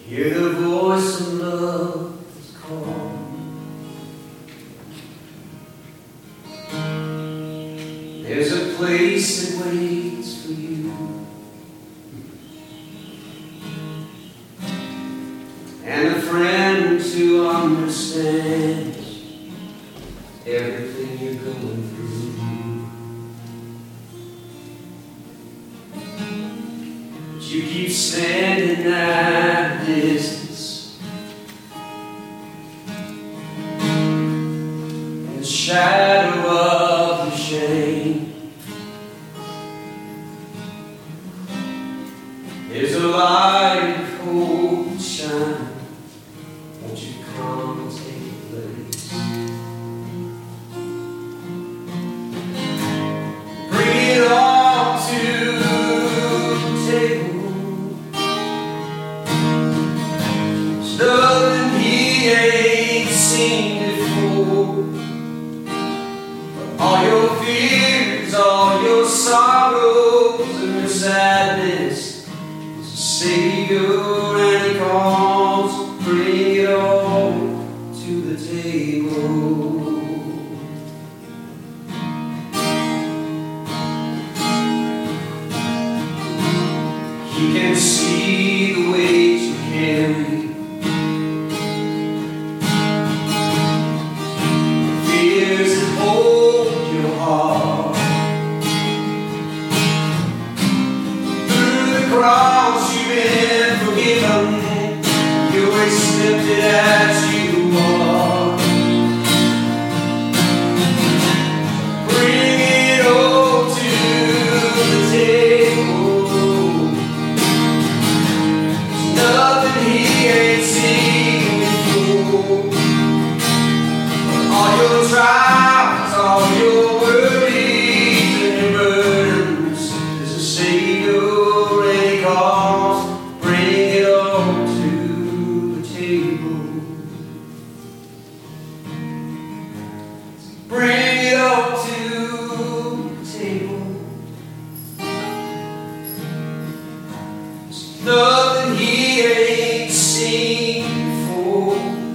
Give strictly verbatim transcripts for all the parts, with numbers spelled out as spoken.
Hear the voice of love's call. There's a place that waits for you, and a friend to understand everything you're going through. But you keep standing at a distance, in the shadow of the shame. There's a light of hope shining. Won't you come and take place? Bring it all to the table. There's nothing he ain't seen before. All your fears, all your sorrows, and your sadness, there's a Savior and he calls. Bring it all to the table. He can see the weight you carry, the fears that hold your heart. Through the cross you've been forgiven. You accepted as you are. Bring it all to the table. There's nothing he ain't seen before. All your trials, all your worries and your burdens, there's a Savior and he calls. Bring it all to the table. Bring it all to the table. There's nothing he ain't seen before.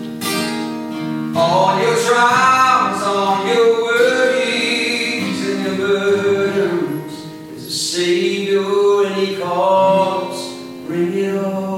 All your trials, all your worries and your burdens, there's a Savior and he calls. Bring it all.